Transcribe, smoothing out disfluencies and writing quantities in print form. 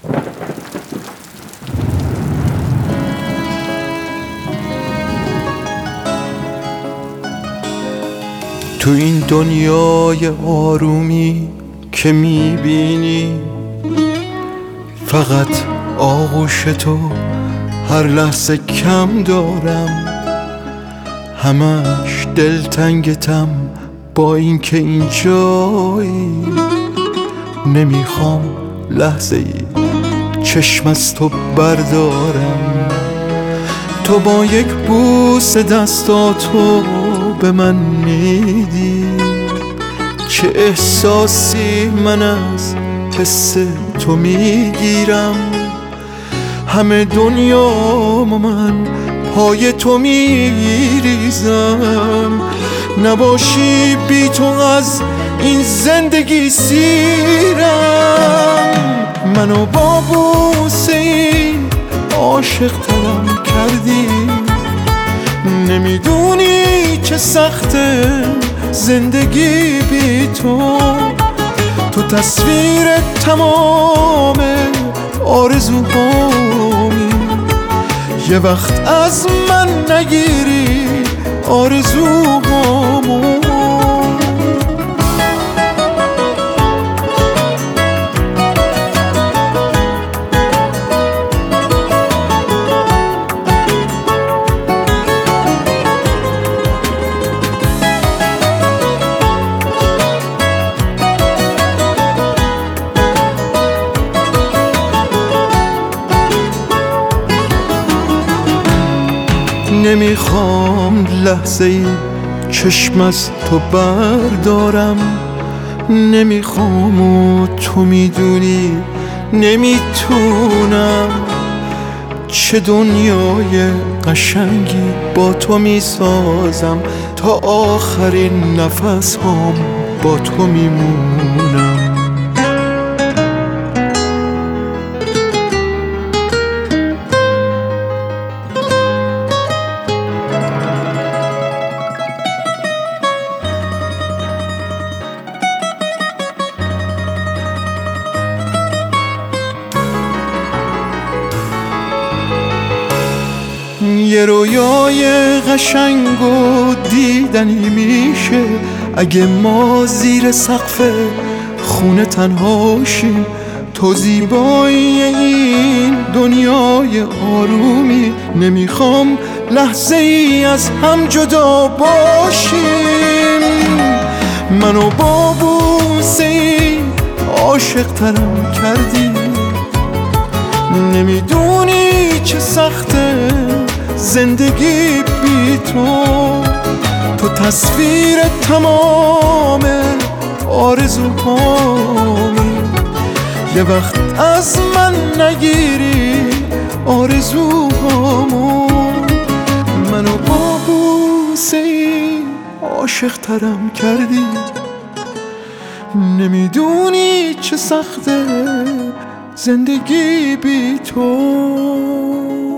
تو این دنیای آرومی که میبینی فقط آغوش تو هر لحظه کم دارم، همش دلتنگتم با اینکه اینجایی. نمیخوام لحظه ای چشم از تو بردارم، تو با یک بوس دستاتو به من میدی. چه احساسی من از حس تو میگیرم، همه دنیامو من پای تو میریزم. نباشی بی تو از این زندگی سیرم. منو با بوسه این عاشق ترم کردی، نمیدونی چه سخته زندگی بی تو. تو تصویر تمام آرزوهامی، یه وقت از من نگیری آرزوهامو. نمیخوام لحظه ای چشم از تو بردارم، نمیخوام و تو میدونی نمیتونم. چه دنیای قشنگی با تو میسازم، تا آخرین نفس هم با تو میمونم. یه رویای قشنگ و دیدنی میشه اگه ما زیر سقف خونه تنهاشیم. تو زیبایی این دنیای آرومی، نمیخوام لحظه ای از هم جدا باشیم. منو با بوسه ای عاشق ترم کردی، نمیدونی چه سخته زندگی بی تو. تو تصویر تمام آرزوهامی، یه وقت از من نگیری آرزوهامو. منو با بوسه ای عاشق ترم کردی، نمیدونی چه سخته زندگی بی تو.